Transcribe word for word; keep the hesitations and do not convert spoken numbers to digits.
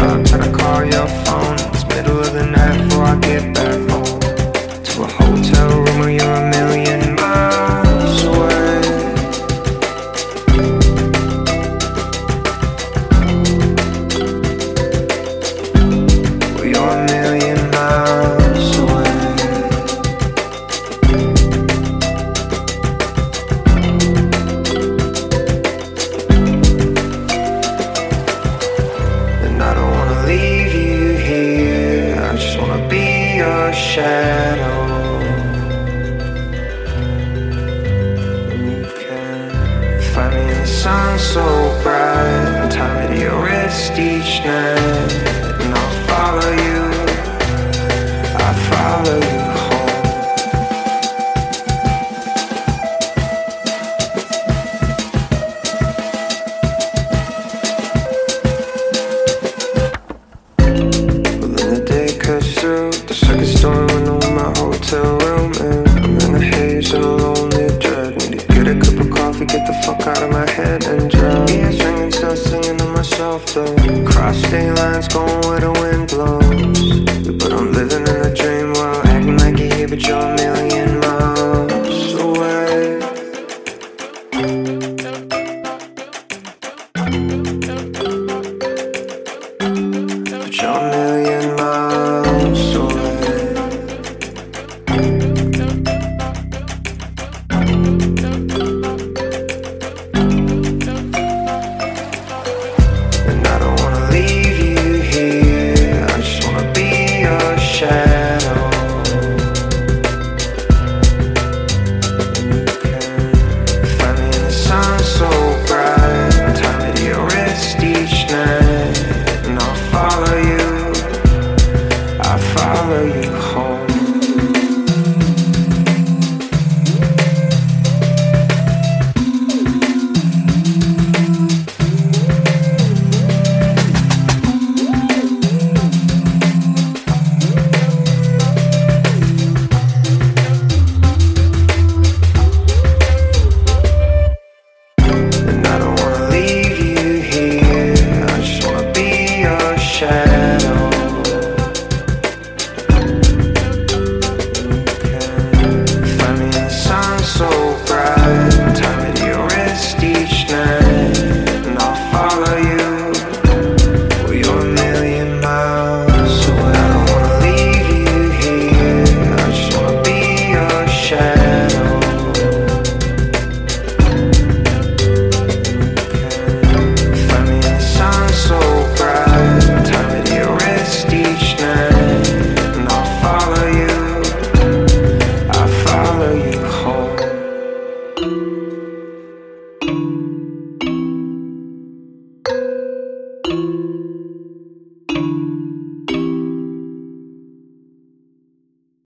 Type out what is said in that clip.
I'm trying to call your phone. It's middle of the night before I get back home to a hotel room where you're a million miles away. Well, you're a million miles away. And I don't wanna leave you here, I just wanna be your shadow. Find me in the sun so bright, and tie me to your wrist each night. And I'll follow you, I'll follow you home. Well, then the day cuts through the second story window in my hotel room, and I'm in a haze and a lonely dread. Need to get a cup of coffee, get the fuck out of my head and drown. Ears ringing, start singing to myself though. Cross state lines, going where the wind blows. But I'm living in a dream world, acting like you're here, but you're a million miles away. But you're a million miles away. And I don't wanna leave you here, I just wanna be your shadow. And you can find me in the sun so bright, and tie me to your wrist each night. And I'll follow you, I'll follow you home. And I don't wanna leave you here, I just wanna be your shadow.